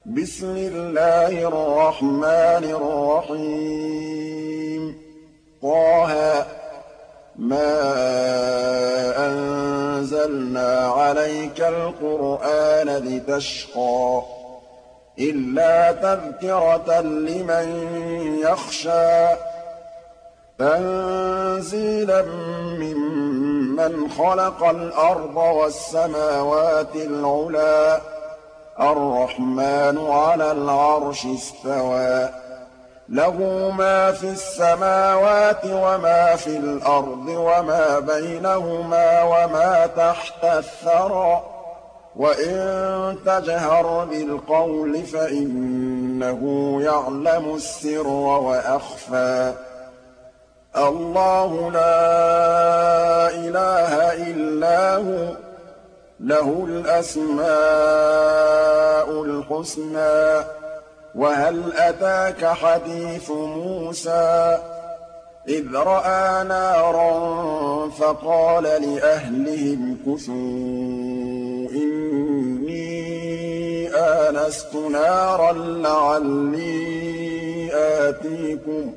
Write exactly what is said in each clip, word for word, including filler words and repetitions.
بسم الله الرحمن الرحيم طه ما أنزلنا عليك القرآن لتشقى إلا تذكرة لمن يخشى تنزيلا ممن خلق الأرض والسماوات العلى الرحمن على العرش استوى له ما في السماوات وما في الأرض وما بينهما وما تحت الثرى وإن تجهر بالقول فإنه يعلم السر وأخفى الله لا إله إلا هو له الأسماء الحسنى وهل أتاك حديث موسى إذ رأى نارا فقال لأهلهم كثوا إني آنست نارا لعلي آتيكم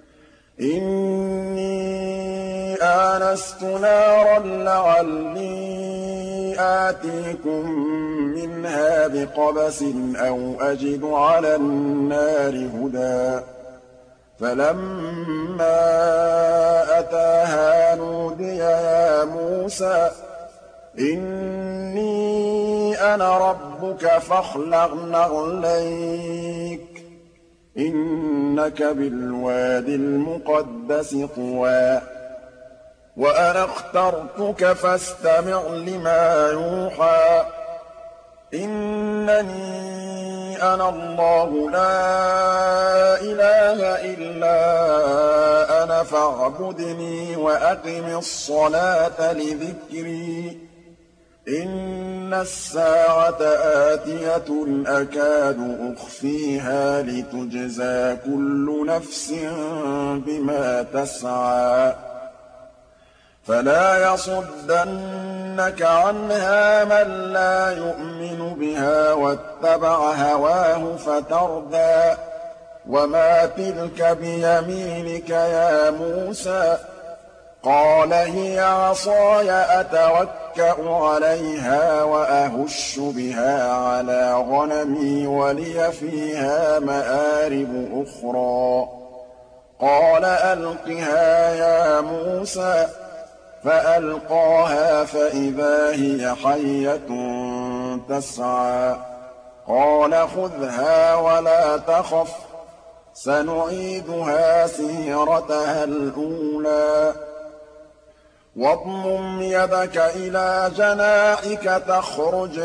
إني آنست نارا لعلي آتيكم منها بقبس أو أجد على النار هدى فلما أتاها نودي يا موسى إني أنا ربك فاخلع نعليك إنك بالوادي المقدس طوى وأنا اخترتك فاستمع لما يوحى إنني أنا الله لا إله إلا أنا فاعبدني وأقم الصلاة لذكري إن الساعة آتية أكاد أخفيها لتجزى كل نفس بما تسعى فلا يصدنك عنها من لا يؤمن بها واتبع هواه فتردى وما تلك بيمينك يا موسى قال هي عصاي أتوكأ عليها وأهش بها على غنمي ولي فيها مآرب أخرى قال ألقها يا موسى فألقاها فإذا هي حية تسعى قال خذها ولا تخف سنعيدها سيرتها الأولى واضمم يدك إلى جناحك تخرج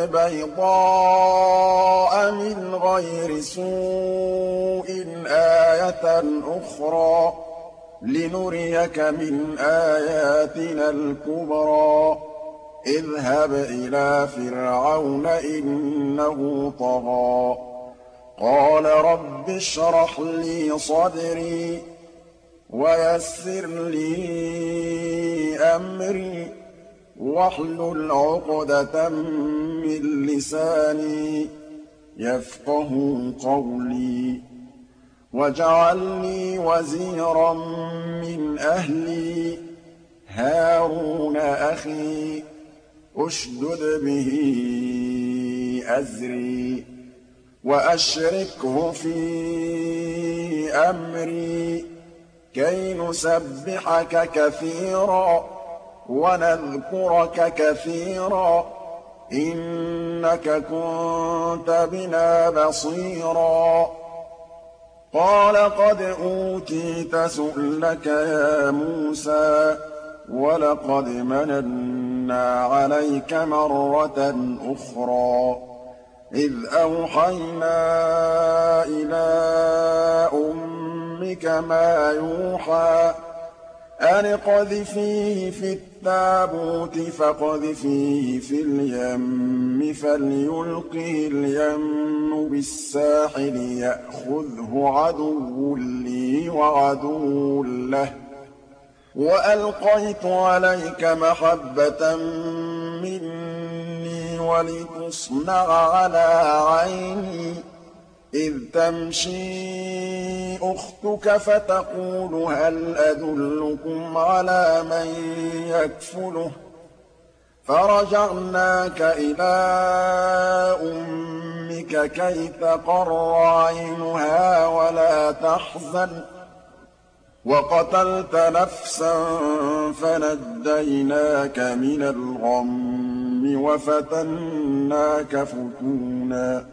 بيضاء من غير سوء آية أخرى لنريك من آياتنا الكبرى اذهب إلى فرعون إنه طغى قال رب اشرح لي صدري ويسر لي أمري واحلل عقدة من لساني يفقه قولي واجعل لي وزيرا من أهلي هارون أخي أشدد به أزري وأشركه في أمري كي نسبحك كثيرا ونذكرك كثيرا إنك كنت بنا بصيرا قال قد أوتيت سؤلك يا موسى ولقد مننا عليك مرة أخرى إذ أوحينا إلى أمك ما يوحى أن اقذفيه في التابوت فاقذفيه في اليم فليلقه اليم بالساحل يأخذه عدو لي وعدو له وألقيت عليك محبة مني ولتصنع على عيني إذ تمشي أختك فتقول هل أدلكم على من يكفله فرجعناك إلى أمك كي تقر عينها ولا تحزن وقتلت نفسا فنجيناك من الغم وفتناك فتونا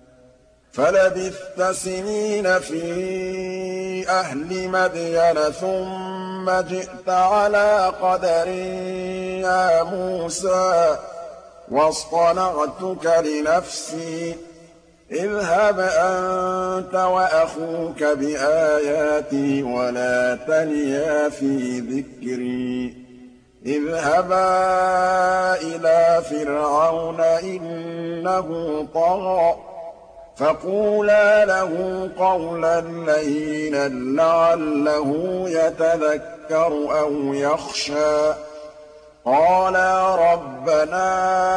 فلبثت سنين في أهل مدين ثم جئت على قدر يا موسى واصطنعتك لنفسي اذهب أنت وأخوك بآياتي ولا تنيا في ذكري اذهبا إلى فرعون إنه طغى فقولا له قولا لينا لعله يتذكر أو يخشى قالا ربنا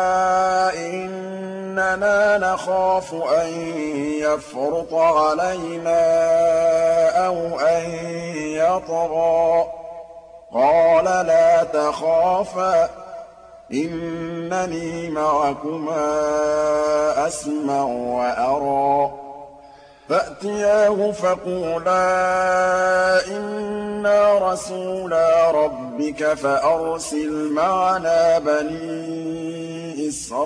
إننا نخاف أن يفرط علينا أو أن يطغى قال لا تخافا إنني معكما أسمع وأرى فأتياه فقولا إنا رسولا ربك فأرسل معنا بني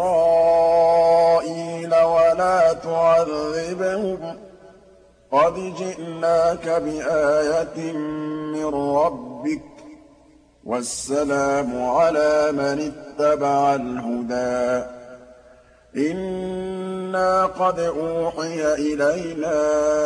إسرائيل ولا تعذبهم قد جئناك بآية من ربك والسلام على من اتبع الهدى إنا قد أوحي إلينا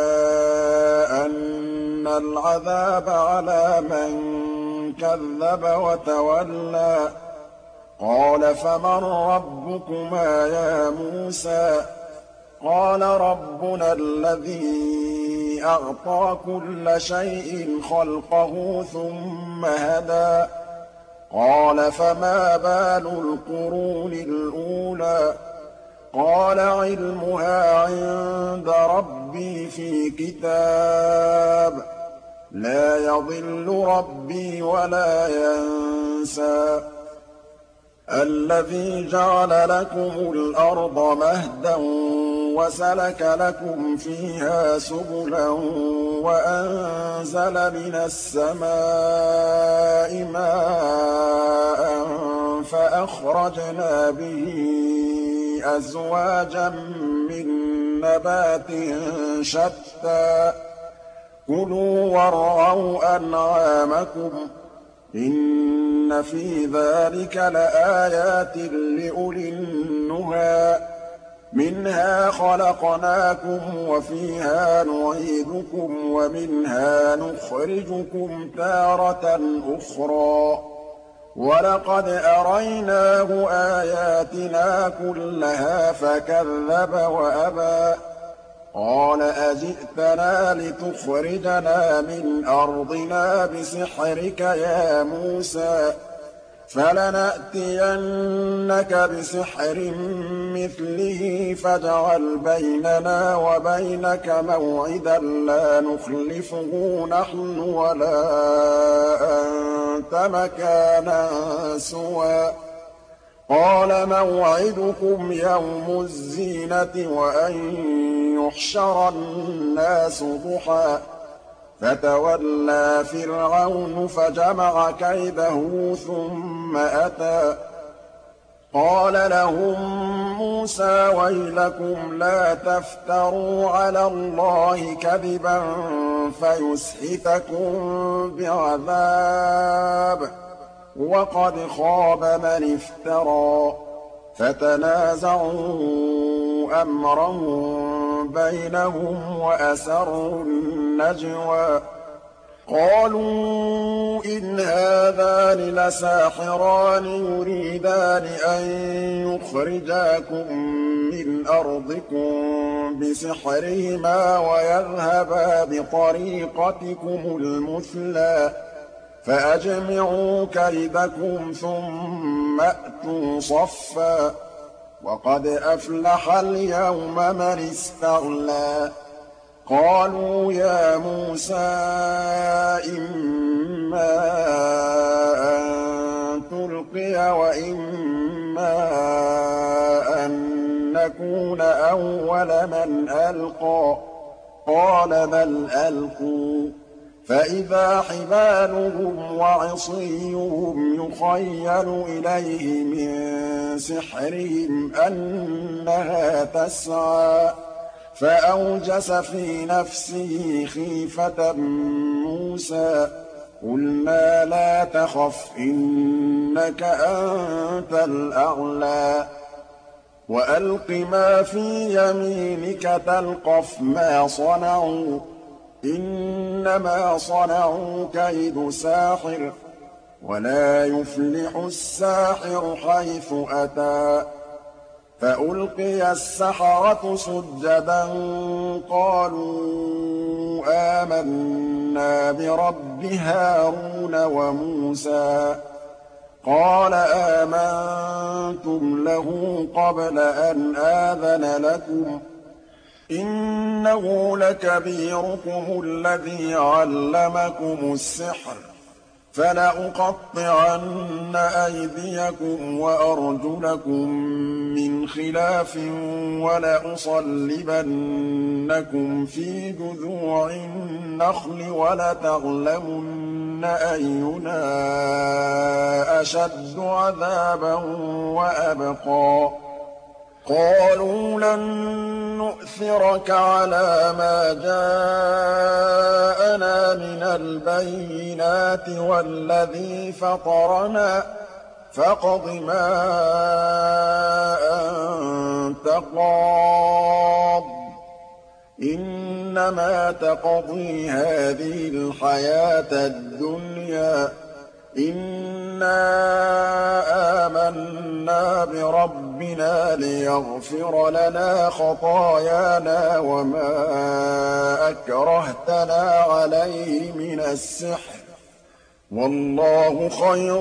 أن العذاب على من كذب وتولى قال فمن ربكما يا موسى قال ربنا الذي أعطى كل شيء خلقه ثم هدى قال فما بال القرون الأولى قال علمها عند ربي في كتاب لا يضل ربي ولا ينسى الذي جعل لكم الأرض مهدا وسلك لكم فيها سبلا وأنزل من السماء ماء فأخرجنا به أزواجا من نبات شتى كلوا وارعوا أنعامكم إن في ذلك لآيات لأولي النهى منها خلقناكم وفيها نعيدكم ومنها نخرجكم تارة أخرى ولقد أريناه آياتنا كلها فكذب وأبى قال أجئتنا لتخرجنا من أرضنا بسحرك يا موسى فلنأتينك بسحر مثله فاجعل بيننا وبينك موعدا لا نخلفه نحن ولا أنت مكانا سوى قال موعدكم يوم الزينة وأن يحشر الناس ضحى فتولى فرعون فجمع كيده ثم أتى قال لهم موسى ويلكم لا تفتروا على الله كذبا فيسحتكم بعذاب وقد خاب من افترى فتنازعوا أمرهم بينهم وأسروا النجوى قالوا إن هذان لساحران يريدان أن يخرجاكم من أرضكم بسحرهما ويذهبا بطريقتكم المثلى فأجمعوا كيدكم ثم أتوا صفا وقد أفلح اليوم من استغنى قالوا يا موسى إما أن تلقي وإما أن نكون أول من ألقى قال بل ألقوا فإذا حبالهم وعصيهم يخيل إليه من سحرهم أنها تسعى فأوجس في نفسه خيفة موسى قلنا لا تخف إنك أنت الأعلى وألق ما في يمينك تلقف ما صنعوا إنما صنعوا كيد ساحر ولا يفلح الساحر حيث أتى فألقي السحرة سجدا قالوا آمنا برب هارون وموسى قال آمنتم له قبل أن آذن لكم إنه لكبيركم الذي علمكم السحر فلأقطعن أيديكم وأرجلكم من خلاف ولأصلبنكم في جذوع النخل ولتعلمن أينا أشد عذابا وأبقى قالوا لن نؤثرك على ما جاءنا من البينات والذي فطرنا فاقض ما أنت قاض إنما تقضي هذه الحياة الدنيا إنا آمنا بربنا ليغفر لنا خطايانا وما أكرهتنا عليه من السحر والله خير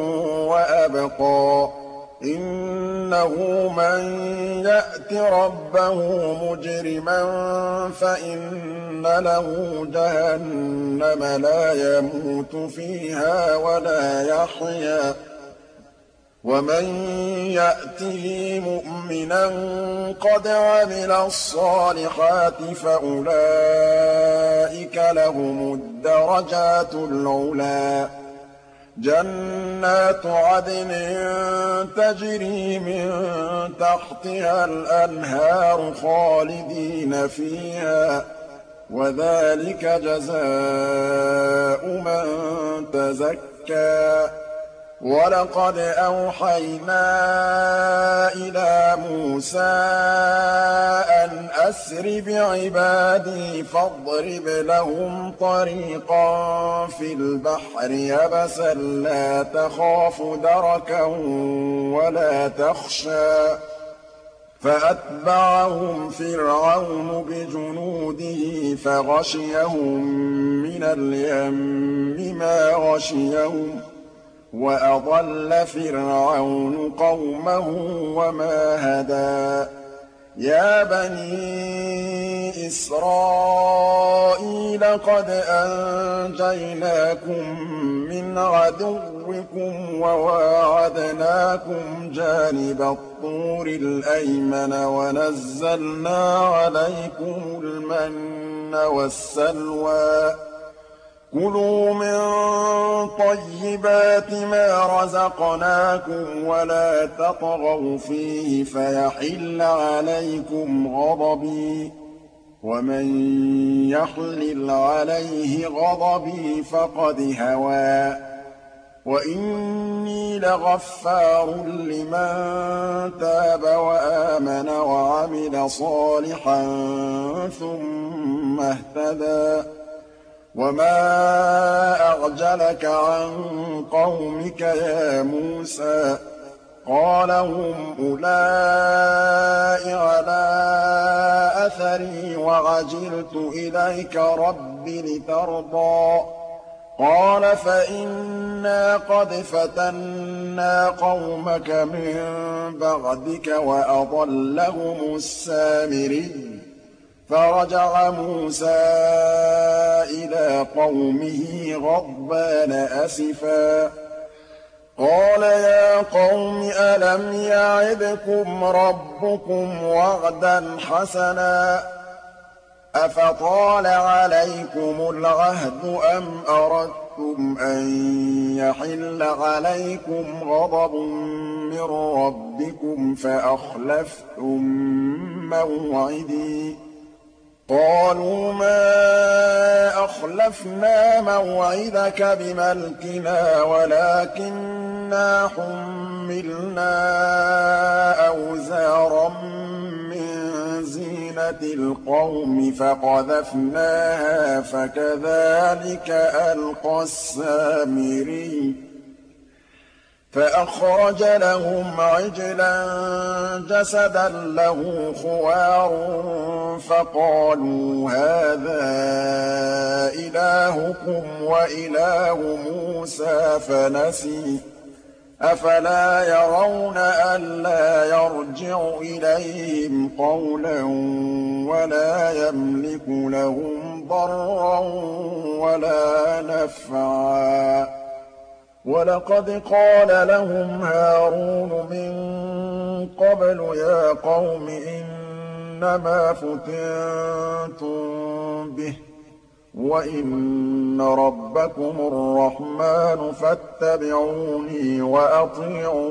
وأبقى إنه من يأت ربه مجرما فإن له جهنم لا يموت فيها ولا يحيا ومن يأته مؤمنا قد عمل الصالحات فأولئك لهم الدرجات العلى جنات عدن تجري من تحتها الأنهار خالدين فيها وذلك جزاء من تزكى ولقد أوحينا إلى موسى أن أسر بعبادي فاضرب لهم طريقا في البحر يبسا لا تخاف دركا ولا تخشى فأتبعهم فرعون بجنوده فغشيهم من اليم ما غشيهم وأضل فرعون قومه وما هدى يا بني إسرائيل قد أنجيناكم من عدوكم وواعدناكم جانب الطور الأيمن ونزلنا عليكم المن والسلوى كلوا من طيبات ما رزقناكم ولا تطغوا فيه فيحل عليكم غضبي ومن يحلل عليه غضبي فقد هوى وإني لغفار لمن تاب وآمن وعمل صالحا ثم اهتدى وما أعجلك عن قومك يا موسى قال هم أولئك على أثري وعجلت إليك رب لترضى قال فإنا قد فتنا قومك من بعدك وأضلهم السامري فرجع موسى إلى قومه غضبان أسفا قال يا قوم ألم يعدكم ربكم وعدا حسنا أفطال عليكم العهد أم أردتم أن يحل عليكم غضب من ربكم فأخلفتم موعدي قالوا ما أخلفنا موعدك بملكنا ولكننا حملنا أوزارا من زينة القوم فقذفناها فكذلك ألقى السامري فأخرج لهم عجلا جسدا له خوار فقالوا هذا إلهكم وإله موسى فنسي أفلا يرون ألا يرجع إليهم قولا ولا يملك لهم ضرا ولا نفعا ولقد قال لهم هارون من قبل يا قوم إنما فتنتم به وإن ربكم الرحمن فاتبعوني وأطيعوا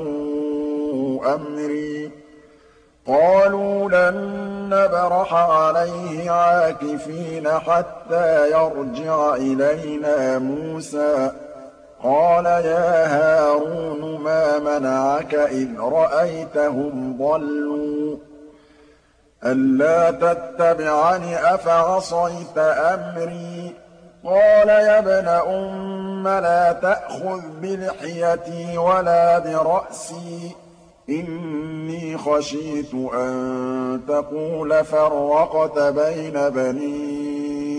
أمري قالوا لن نبرح عليه عاكفين حتى يرجع إلينا موسى قال يا هارون ما منعك إذ رأيتهم ضلوا ألا تتبعني أفعصيت أمري قال يا ابن أم لا تأخذ بلحيتي ولا برأسي إني خشيت أن تقول فرقت بين بني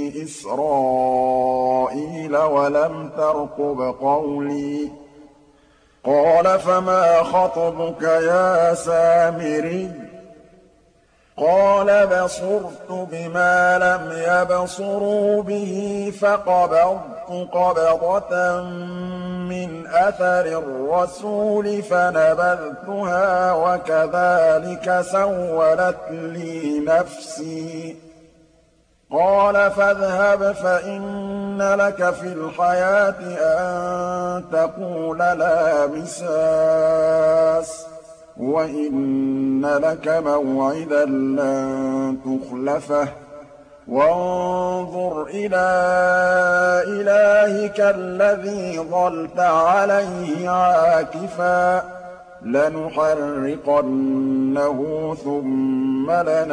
إسرائيل ولم ترقب قولي قال فما خطبك يا سامري قال بصرت بما لم يبصروا به فقبضت قبضة من أثر الرسول فنبذتها وكذلك سولت لي نفسي قال فاذهب فإن لك في الحياة أن تقول لا مساس وإن لك موعدا لن تخلفه وانظر إلى إلهك الذي ظلت عليه عاكفا لنحرقنه ثم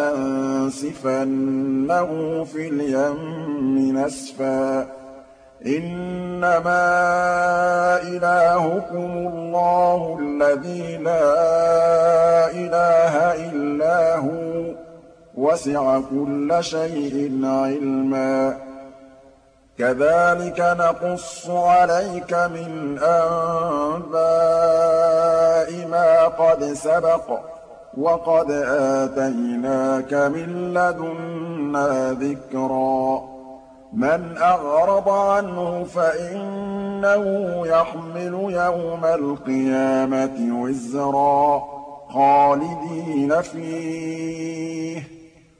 لننسفنه في اليم نسفا إنما إلهكم الله الذي لا إله إلا هو وسع كل شيء علما كذلك نقص عليك من أنباء ما قد سبق وقد آتيناك من لدنا ذكرا من أعرض عنه فإنه يحمل يوم القيامة وزرا خالدين فيه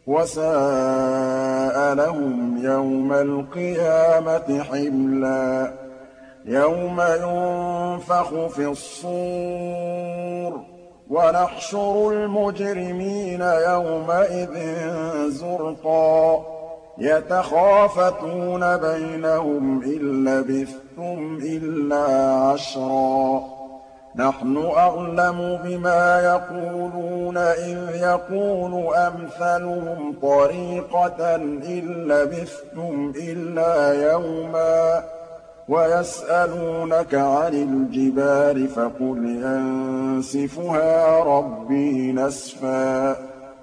وساء لهم يوم القيامة حملا يوم ينفخ في الصور ونحشر المجرمين يومئذ زرقا يتخافتون بينهم إن لبثتم إلا عشرا نحن أعلم بما يقولون إذ يقول أمثلهم طريقة إن لبثتم إلا يوما ويسألونك عن الجبال فقل ينسفها ربي نسفا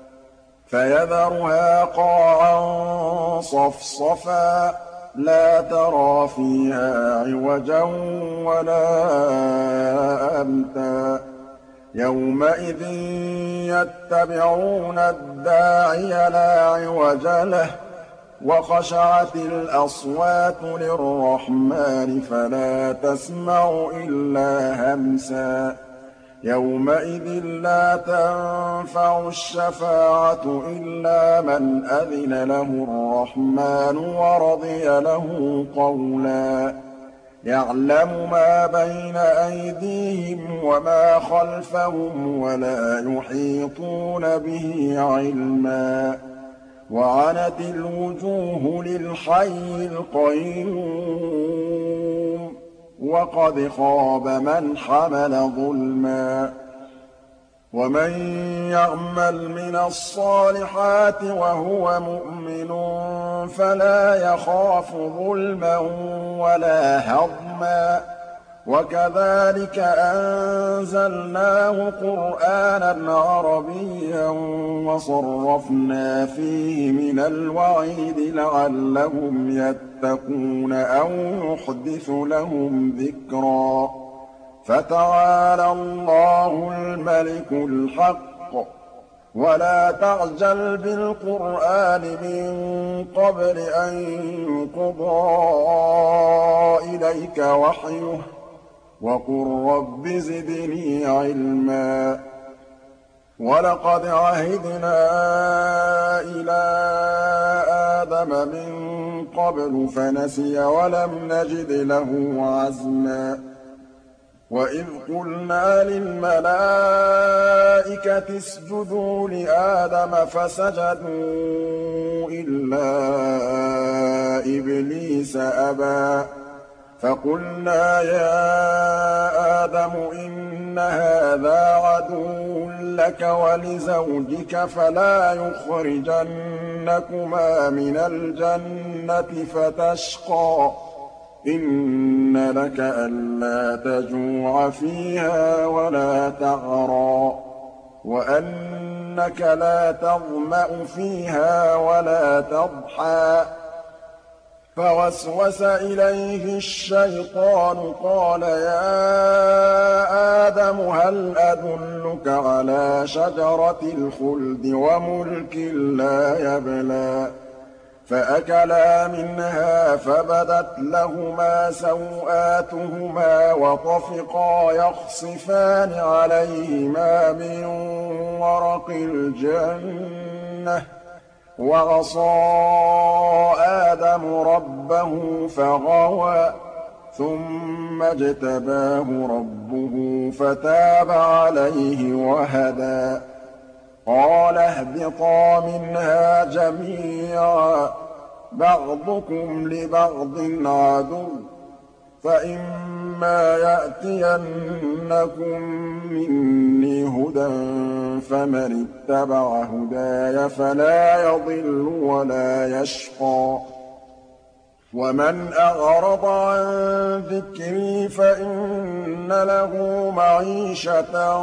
فيذرها قاعا صفصفا لا ترى فيها عوجا ولا أمتا يَوْمَئِذٍ يَتَّبِعُونَ الدَّاعِيَ لَا عِوَجَ لَهُ ۖ وَخَشَعَتِ الْأَصْوَاتُ لِلرَّحْمَٰنِ فَلَا تَسْمَعُ إِلَّا هَمْسًا. يَوْمَئِذٍ لَّا تَنفَعُ الشَّفَاعَةُ إِلَّا مَنْ أَذِنَ لَهُ الرَّحْمَٰنُ وَرَضِيَ لَهُ قَوْلًا. يَعْلَمُ مَا بَيْنَ أَيْدِيهِمْ وَمَا خَلْفَهُمْ وَلَا يُحِيطُونَ بِهِ عِلْمًا. وَعَنَتِ الْوُجُوهُ لِلْحَيِّ الْقَيُّومِ وَقَدْ خَابَ مَنْ حَمَلَ ظُلْمًا. وَمَن يَعْمَلْ مِنَ الصَّالِحَاتِ وَهُوَ مُؤْمِنٌ فَلَا يَخَافُ ظُلْمًا وَلَا هَضْمًا. وَكَذَٰلِكَ أَنزَلْنَاهُ قُرْآنًا عَرَبِيًّا وَصَرَّفْنَا فِيهِ مِنَ الْوَعِيدِ لَعَلَّهُمْ يَتَّقُونَ أَوْ يُحْدِثُ لَهُمْ ذِكْرًا. فَتَعَالَى اللَّهُ الْمَلِكُ الْحَقُّ. وَلَا تَعْجَلْ بِالْقُرْآنِ مِن قَبْلِ أَن يُقْضَىٰ إِلَيْكَ وَحْيُهُ ۖ وَقُل رَّبِّ زِدْنِي عِلْمًا. وَلَقَدْ عَهِدْنَا إِلَىٰ آدَمَ مِن قَبْلُ فَنَسِيَ وَلَمْ نَجِدْ لَهُ عَزْمًا. وَإِذْ قُلْنَا لِلْمَلَائِكَةِ اسْجُدُوا لِآدَمَ فَسَجَدُوا إِلَّا إِبْلِيسَ أَبَىٰ. فَقُلْنَا يَا آدَمُ إِنَّ هَٰذَا عَدُوٌّ لَّكَ وَلِزَوْجِكَ فَلَا يُخْرِجَنَّكُمَا مِنَ الْجَنَّةِ فَتَشْقَىٰ. إِنَّ لَكَ أَلَّا تَجُوعَ فِيهَا وَلَا تَعْرَىٰ وَأَنَّكَ لَا تَظْمَأُ فِيهَا وَلَا تَضْحَىٰ. فَوَسْوَسَ إِلَيْهِ الشَّيْطَانُ قَالَ يَا آدَمُ هَلْ أَدُلُّكَ عَلَىٰ شَجَرَةِ الْخُلْدِ وَمُلْكٍ لَّا يَبْلَىٰ. فَأَكَلَا مِنْهَا فَبَدَتْ لَهُمَا سَوْآتُهُمَا وَطَفِقَا يَخْصِفَانِ عَلَيْهِمَا مِن وَرَقِ الْجَنَّةِ ۖ وَعَصَىٰ آدَمُ رَبَّهُ فَغَوَىٰ. ثُمَّ اجْتَبَاهُ رَبُّهُ فَتَابَ عَلَيْهِ وَهَدَىٰ. قَالَ اهْبِطَا مِنْهَا جَمِيعًا ۖ بَعْضُكُمْ لِبَعْضٍ عَدُوٌّ ۖ فَإِمَّا يَأْتِيَنَّكُم مِّنِّي هُدًى فَمَنِ اتَّبَعَ هُدَايَ فَلَا يَضِلُّ وَلَا يَشْقَىٰ. وَمَنْ أَعْرَضَ عَن ذِكْرِي فَإِنَّ لَهُ مَعِيشَةً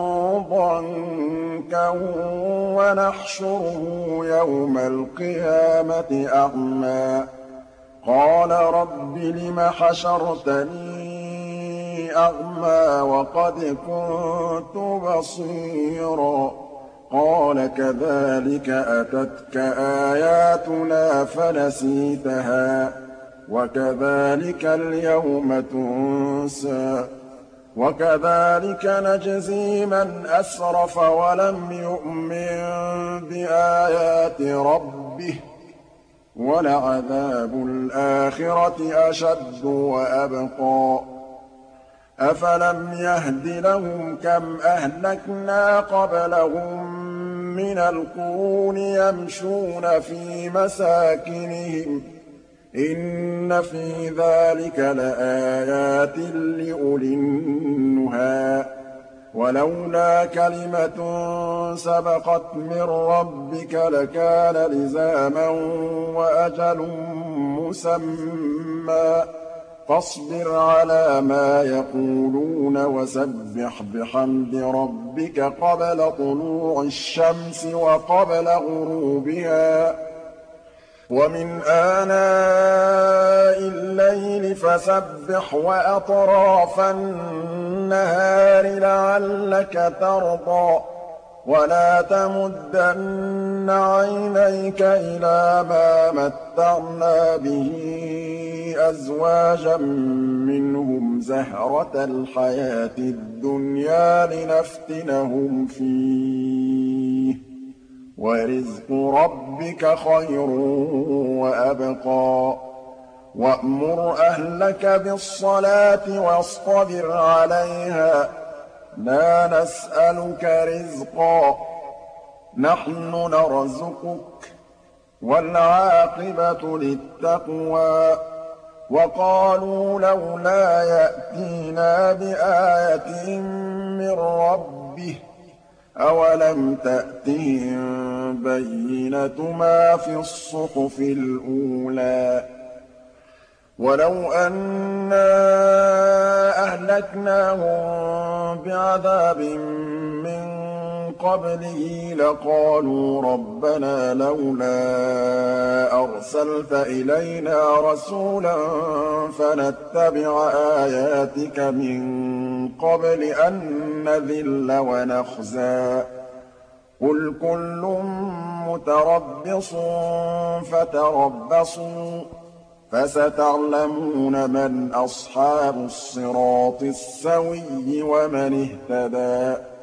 ضَنكًا وَنَحْشُرُهُ يَوْمَ الْقِيَامَةِ أَعْمَىٰ. قَالَ رَبِّ لِمَ حَشَرْتَنِي أَعْمَىٰ وَقَدْ كُنتُ بَصِيرًا. قَالَ كَذَٰلِكَ أَتَتْكَ آيَاتُنَا فَنَسِيتَهَا ۖ وَكَذَٰلِكَ الْيَوْمَ تُنسَىٰ. وَكَذَٰلِكَ نَجْزِي مَنْ أَسْرَفَ وَلَمْ يُؤْمِن بِآيَاتِ رَبِّهِ ۚ وَلَعَذَابُ الْآخِرَةِ أَشَدُّ وَأَبْقَىٰ. أَفَلَمْ يَهْدِ لَهُمْ كَمْ أَهْلَكْنَا قَبْلَهُم مِّنَ الْقُرُونِ يَمْشُونَ فِي مَسَاكِنِهِمْ ۗ إِنَّ فِي ذَٰلِكَ لَآيَاتٍ لِّأُولِي النُّهَىٰ. وَلَوْلَا كَلِمَةٌ سَبَقَتْ مِن رَّبِّكَ لَكَانَ لِزَامًا وَأَجَلٌ مُّسَمًّى. فاصبر على ما يقولون وسبح بحمد ربك قبل طلوع الشمس وقبل غروبها ومن آناء الليل فسبح وأطراف النهار لعلك ترضى ولا تمدن عينيك إلى ما متعنا به أزواجا منهم زهرة الحياة الدنيا لنفتنهم فيه ورزق ربك خير وأبقى وأمر أهلك بالصلاة واصطبر عليها لا نسألك رزقا نحن نرزقك والعاقبة للتقوى وقالوا لولا يأتينا بآية من ربه أولم تأتهم بينة ما في الصحف الأولى ولو أنا أهلكناهم بعذاب من قبله لقالوا ربنا لولا أرسلت إلينا رسولا فنتبع آياتك من قبل أن نذل ونخزى قل كل متربص فتربصوا فستعلمون من أصحاب الصراط السوي ومن اهتدى